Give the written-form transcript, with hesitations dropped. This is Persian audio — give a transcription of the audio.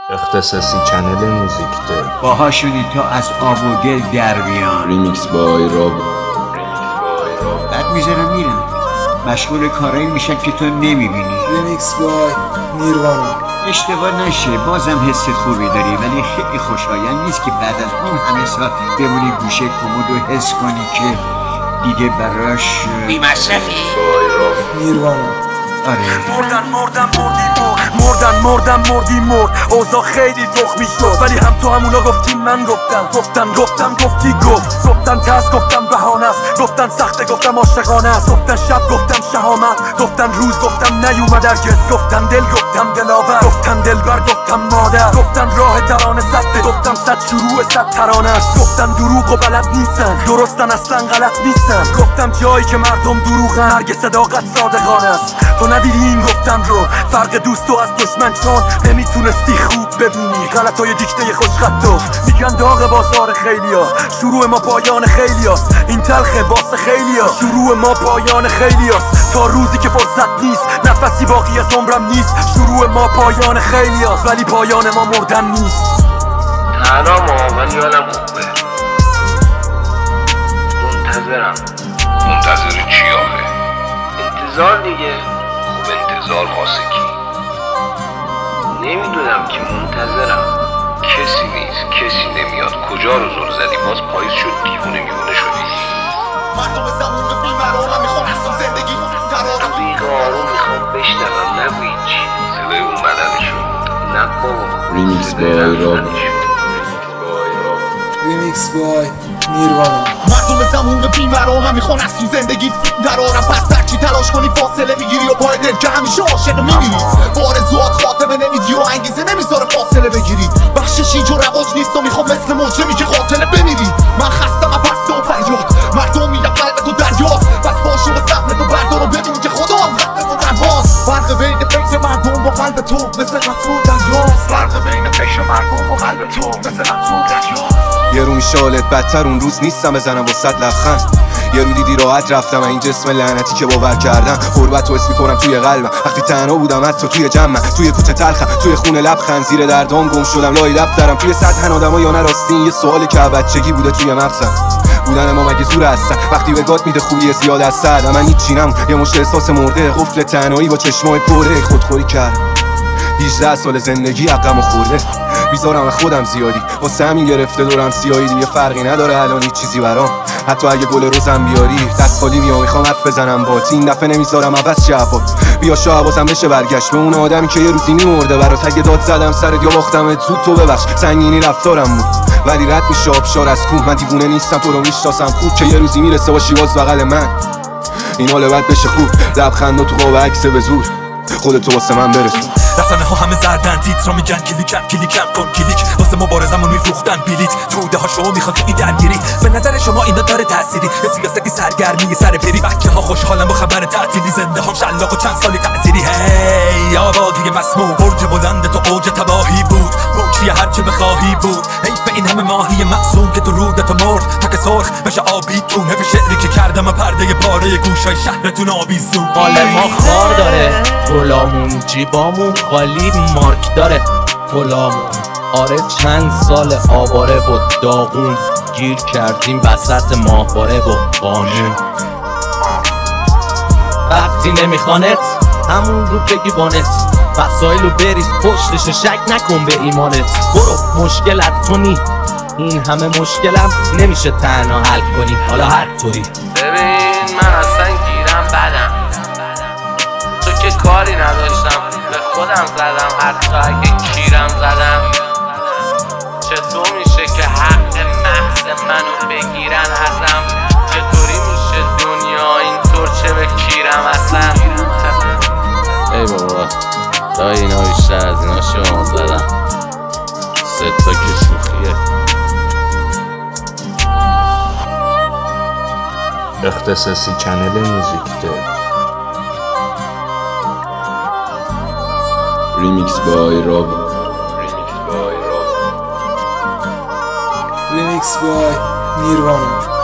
اختصاصی چنل موزیک ده باهاشونی تا از آب و گل در بیان. ریمیکس بای راب. بعد میذارم میرم مشغول کارایی میشن که تو نمیبینی. ریمیکس بای نیروانا. اشتباه نشه بازم حس خوبی داری، ولی خیلی خوشایند نیست که بعد از اون همه سال بمونی گوشه کمد و حس کنی که دیگه براش بی مصرفی. نیروانا. آره مردی مرد اوضاع خیلی تخمی شد، ولی هم تو همونا گفتیم من گفتم گفتی گفت، گفتن ترس گفتم بهانه است، گفتن سخته گفتم عاشقانه است، گفتن شب گفتم شهامت، گفتن روز گفتم نیومد هرگز، گفتن دل گفتم دلاور، گفتن دلبر گفتم مادر، گفتن راه ترانه سده، گفتم صد شروع صد ترانه است، گفتن دروغ و بلد نیستن درستن اصلا غلط نیستن، گفتم جایی که مردم دروغن هرگز صداقت صادقانه است. تو ندیدی این گفتم رو، فرق دوست و از دشمن چون نمیتونستی خوب ببینی غلطای دیکته خوشخطو. میگن داغ بازار خیلیا، شروع ما پایان خیلیاست، این تلخه واسه خیلیا، شروع ما پایان خیلیاست، تا روزی که فرصت نیست نفسی باقی از عمرم نیست، شروع ما پایان خیلیاست ولی پایان ما مردن نیست. تنها ولی حالم خوبه، منتظر چی آخه؟ انتظار دیگه. خب انتظار واسه کی؟ نمیدونم که منتظرم. کسی نیست، کسی نمیاد. کجا رو زل زدی باز پاییز شد، دیوونه میونه شدی. مردم زمون بیماران میخوان از تو زندگی موسیقی آروم میخوام بشنوم، نگو هیچی. صدای اون بدنی شد. نه بابا، ریمیکس صدای بای راب. رفتنی شد. ریمیکس بای نیروانا. مردم زمون بیماران میخوان از تو زندگی درارم، پس هرچی تلاش کنی فاصله میگیری و پای دل که همیشه عاشق میمیری، آرزوات خاتمه نمیدی و انگیزه نمیذاره فاصله بگیری، بخششی و رواج نیست و میخوام مثل مجرمی که قاتله بمیری. من خستم از پسته و فریاد، مردم میگن قلب تو دریاست، پس باشو به سهم تو بردار و ببین که خدا هم خط تو تنهاست. فرق بین فکر مردم با قلب تو مثل قطر و دریاست، فرق بین فکر مردم و قلب تو مثل قطر و دریاست. یه رو میشالت بدتر اون روز نیستم بزنم وسط لبخند، یه رو دیدی راحت رفتم این جسم لعنتی که باور کردم، غربت رو حس میکنم توی قلبم وقتی تنها بودم، حتی توی جمعم، توی کوچه تلخم، توی خونه لبخند، زیر دردام گم شدم لای دفترم، توی سطح آدما یا نراستین یه سوالی که بچگی بوده توی مغزم، بودن ما مگه زور هستن وقتی به گات میده خوبی زیاد از سر، من هیچ چینم یه مشت احساس مرده، قفل تنهایی با چشمای پره، خودخوری کردم 18 سال زندگی عقم و خورده، بیزارم از خودم زیادی واسه همین گرفته دورم سیاهی، دیگه فرقی نداره الان هیچ چیزی برام، حتی اگه گل روزم بیاری دست خالی میام، میخوام حرف بزنم باهات، این دفعه نمیذارم عوض شهوات، بیا شاید بازم بشه برگشت به اون آدمی که یه روزی میمرده برات، اگه داد زدم سرت یا باختمت زود تو ببخش، سنگینی رفتارم بود ولی رد میشه آبشار از کوه، من دیوونه نیستم تو رو میشناسم خوب که یه روزی میرسه باشی باز بغل من، این حال بد بشه خوب، لبخند و تو قاب عکس به زور خودتو واسه من برسون. رسانه ها همه زردن تیترا میگن کلیکم کن کلیک، واسه مبارزمون میفروختن بلیت، توده ها شما میخواد این درگیری، به نظر شما اینا داره تأثیری، یه سیاستی سرگرمی سر پری، بچه ها خوشحالن با خبر تعطیلی، زنده هم شلاق و چند سالی تأثیری، هی آبادی مسموم، برج بلند تو اوج تباهی بود، بوکشی هرچه بخواهی بود، حیف این همه ماهی معصوم که تو رودت مرد، تک سرخ بشه آبی تو، حیف شعری که کردم پرده پاره گوشای شهرتون آویزون، مال ما خار داره غلامون، جیبامون خالی مارک داره غلامون، آره چند سال آواره و داغون، گیر کردیم وسط ماهواره و قانون، وقتی نمیخوانت همون رو بگی بانت، وسایل رو بریز پشتش، شک نکن به ایمانت، برو مشکلت کنی، این همه مشکلم نمیشه تنها حل کنی، حالا هر طوری. ببین من اصلا گیرم بدم، تو که کاری نداشتم به خودم زدم، حتی اگه کیرم زدم، چطور میشه که حق محض منو بگیرن ازم، چطوری میشه دنیا اینطور چه به کیرم اصلا. ای بابا دایی اینا بیشتر از اینا شما زدن، سه تا که شوخیه. اختصاصی چنل موزیک ده ریمیکس بای راب. ریمیکس بای نیروانا.